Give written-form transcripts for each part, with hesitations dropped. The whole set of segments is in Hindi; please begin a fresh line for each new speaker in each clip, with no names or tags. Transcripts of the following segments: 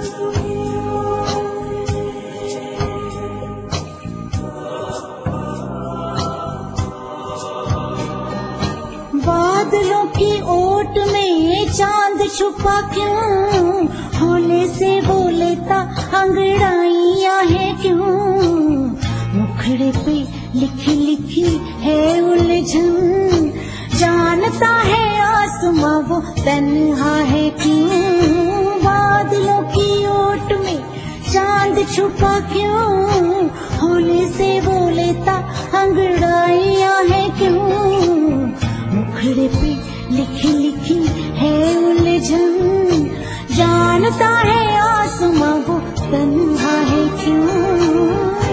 बादलों की ओट में चांद छुपा क्यों, होने से बोलेता अंगड़ाइयां है क्यों, मुखड़े पे लिखी लिखी है उलझन, जानता है आसमां वो तन्हा है क्यों। बादलों की ओट में चांद छुपा क्यों, होने से बोलेता अंगड़ाइयां है क्यों, मुखड़े पे लिखी लिखी है उलझन, जानता है आसमां वो तन्हा है क्यों।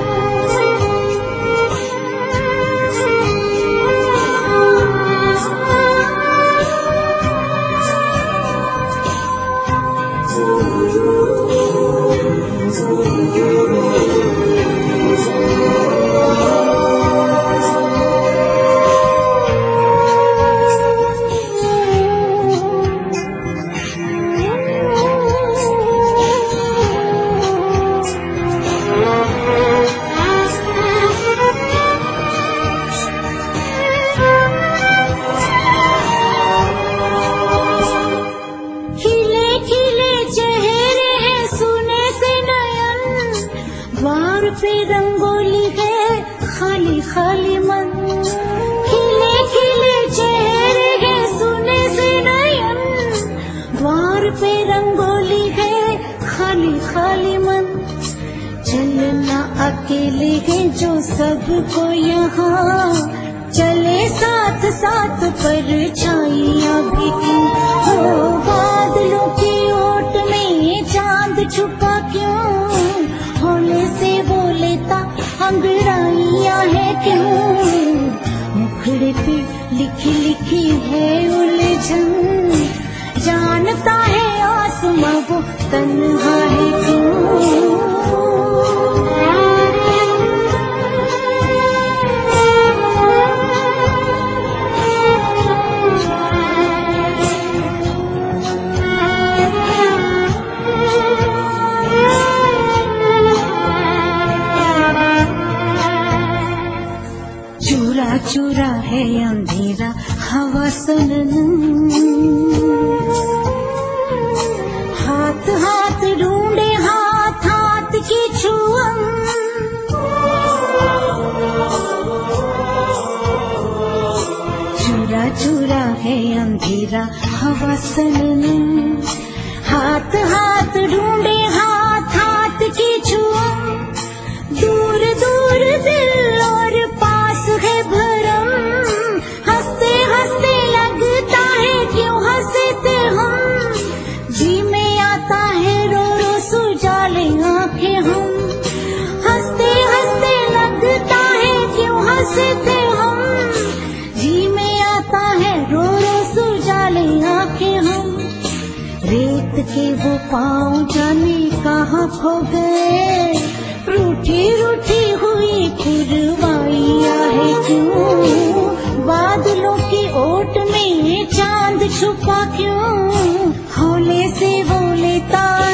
द्वार पे रंगोली है खाली खाली मन, खिले खिले चेहरे हैं सुने से नयन, द्वार पे रंगोली है खाली खाली मन, चलना अकेले है जो सबको यहाँ, चले साथ साथ परछाइयां भी क्यों, हो बादलों की ओट में चांद छुपा क्यों, होने से बोलेता अंगड़ाइयां है क्यों, मुखड़े पे लिखी लिखी है उलझन, जानता है आसमां वो तन्हा है क्यों। चूरा चूरा है अंधेरा हवा सनन, हाथ हाथ ढूंढे हाथ हाथ की छुअन, चूरा चूरा है अंधेरा हवा सनन, हाथ हाथ ढूंढे हाथ हाथ की छुअन, दूर दूर दिल और पास है भरम, हंसते हंसते लगता है क्यों हंसते हम, जी में आता है रो रो सुजाले आंखें हम, हंसते हंसते लगता है क्यों हंसते हम, जी में आता है रो रो सुजाले आंखें हम, रेत के वो पाँव जाने कहाँ खो गए, रूठी रूठी हुई पुरवाइयां है क्यों, बादलों की ओट में चांद छुपा क्यों, होने से वो लेता